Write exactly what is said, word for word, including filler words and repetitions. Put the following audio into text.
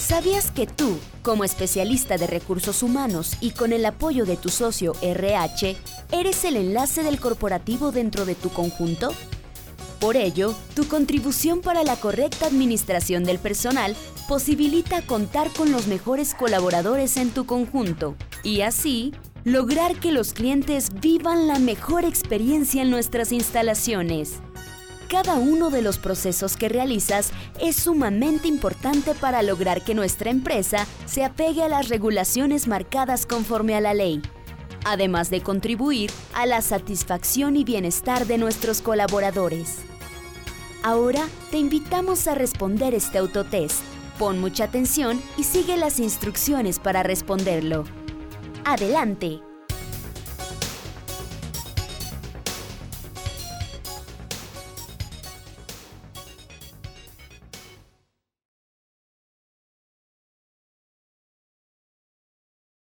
¿Sabías que tú, como especialista de recursos humanos y con el apoyo de tu socio R H, eres el enlace del corporativo dentro de tu conjunto? Por ello, tu contribución para la correcta administración del personal posibilita contar con los mejores colaboradores en tu conjunto y así lograr que los clientes vivan la mejor experiencia en nuestras instalaciones. Cada uno de los procesos que realizas es sumamente importante para lograr que nuestra empresa se apegue a las regulaciones marcadas conforme a la ley, además de contribuir a la satisfacción y bienestar de nuestros colaboradores. Ahora te invitamos a responder este autotest. Pon mucha atención y sigue las instrucciones para responderlo. ¡Adelante!